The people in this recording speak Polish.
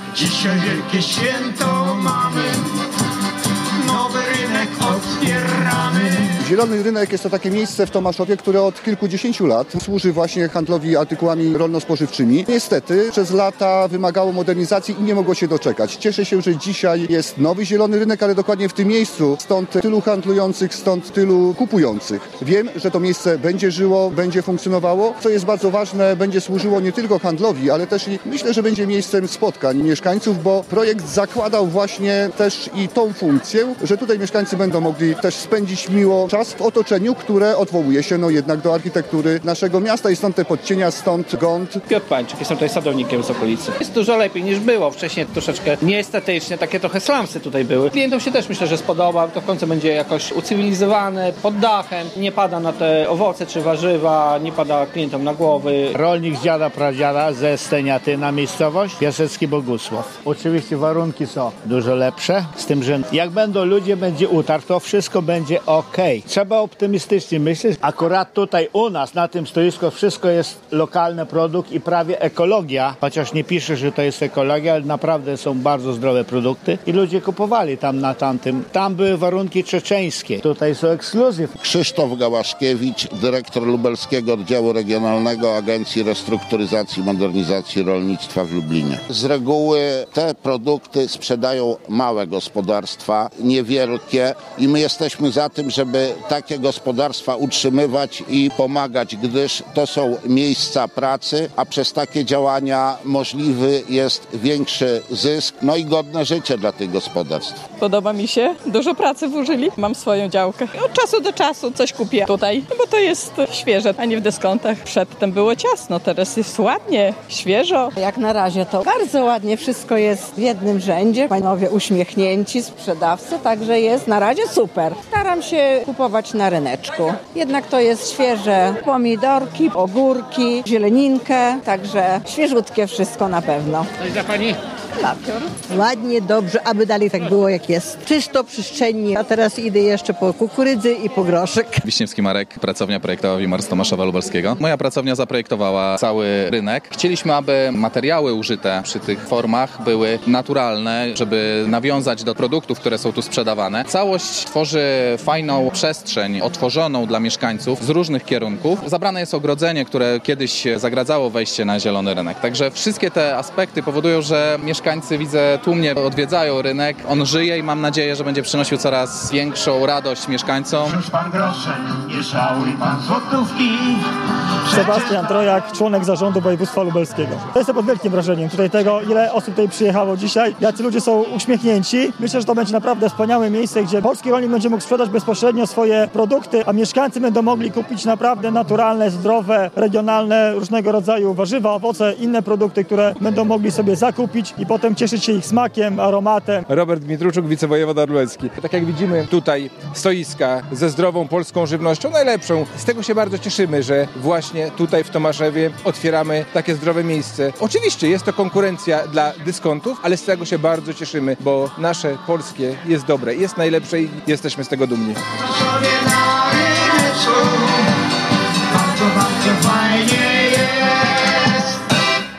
Dzisiaj wielkie święto mamy, nowy rynek otwieramy. Zielony Rynek jest to takie miejsce w Tomaszowie, które od kilkudziesięciu lat służy właśnie handlowi artykułami rolno-spożywczymi. Niestety przez lata wymagało modernizacji i nie mogło się doczekać. Cieszę się, że dzisiaj jest nowy Zielony Rynek, ale dokładnie w tym miejscu. Stąd tylu handlujących, stąd tylu kupujących. Wiem, że to miejsce będzie żyło, będzie funkcjonowało. Co jest bardzo ważne, będzie służyło nie tylko handlowi, ale też i myślę, że będzie miejscem spotkań mieszkańców, bo projekt zakładał właśnie też i tą funkcję, że tutaj mieszkańcy będą mogli też spędzić miło czas w otoczeniu, które odwołuje się jednak do architektury naszego miasta i stąd te podcienia, stąd gąd. Piotr Pańczyk, jestem tutaj sadownikiem z okolicy. Jest dużo lepiej niż było. Wcześniej troszeczkę nieestetycznie, takie trochę slumsy tutaj były. Klientom się też myślę, że spodoba. To w końcu będzie jakoś ucywilizowane, pod dachem. Nie pada na te owoce czy warzywa, nie pada klientom na głowy. Rolnik z dziada, pradziada ze Steniatyna, miejscowość Piasecki Bogusław. Oczywiście warunki są dużo lepsze, z tym, że jak będą ludzie, będzie utarg, to wszystko będzie okej. Trzeba optymistycznie myśleć. Akurat tutaj u nas, na tym stoisku, wszystko jest lokalny produkt i prawie ekologia. Chociaż nie pisze, że to jest ekologia, ale naprawdę są bardzo zdrowe produkty i ludzie kupowali tam na tamtym. Tam były warunki czeczeńskie. Tutaj są ekskluzyw. Krzysztof Gałaszkiewicz, dyrektor Lubelskiego Oddziału Regionalnego Agencji Restrukturyzacji i Modernizacji Rolnictwa w Lublinie. Z reguły te produkty sprzedają małe gospodarstwa, niewielkie i my jesteśmy za tym, żeby takie gospodarstwa utrzymywać i pomagać, gdyż to są miejsca pracy, a przez takie działania możliwy jest większy zysk, no i godne życie dla tych gospodarstw. Podoba mi się, dużo pracy włożyli, mam swoją działkę. Od czasu do czasu coś kupię tutaj, bo to jest świeże, a nie w dyskontach. Przedtem było ciasno, teraz jest ładnie, świeżo. Jak na razie to bardzo ładnie wszystko jest w jednym rzędzie. Panowie uśmiechnięci, sprzedawcy, także jest na razie super. Staram się kupować na ryneczku. Jednak to jest świeże pomidorki, ogórki, zieleninkę, także świeżutkie wszystko na pewno. Coś dla pani? Lapior. Ładnie, dobrze, aby dalej tak było jak jest. Czysto, przestrzennie. A teraz idę jeszcze po kukurydzy i po groszek. Wiśniewski Marek, pracownia projektowa Wimar z Tomaszowa Lubelskiego. Moja pracownia zaprojektowała cały rynek. Chcieliśmy, aby materiały użyte przy tych formach były naturalne, żeby nawiązać do produktów, które są tu sprzedawane. Całość tworzy fajną przestrzeń otworzoną dla mieszkańców z różnych kierunków. Zabrane jest ogrodzenie, które kiedyś zagradzało wejście na zielony rynek. Także wszystkie te aspekty powodują, że mieszkańcy, widzę, tłumnie odwiedzają rynek. On żyje i mam nadzieję, że będzie przynosił coraz większą radość mieszkańcom. Rzuć pan grosze, nie żałuj pan złotówki. Sebastian Trojak, członek zarządu województwa lubelskiego. Jestem pod wielkim wrażeniem tutaj tego, ile osób tutaj przyjechało dzisiaj. Jacy ludzie są uśmiechnięci. Myślę, że to będzie naprawdę wspaniałe miejsce, gdzie polski rolnik będzie mógł sprzedać bezpośrednio swoje produkty, a mieszkańcy będą mogli kupić naprawdę naturalne, zdrowe, regionalne, różnego rodzaju warzywa, owoce, inne produkty, które będą mogli sobie zakupić i potem cieszyć się ich smakiem, aromatem. Robert Dmitruczuk, wicewojewoda lubelski. Tak jak widzimy tutaj stoiska ze zdrową polską żywnością, najlepszą. Z tego się bardzo cieszymy, że właśnie tutaj w Tomaszewie otwieramy takie zdrowe miejsce. Oczywiście jest to konkurencja dla dyskontów, ale z tego się bardzo cieszymy, bo nasze polskie jest dobre, jest najlepsze i jesteśmy z tego dumni. Bardzo, bardzo fajnie.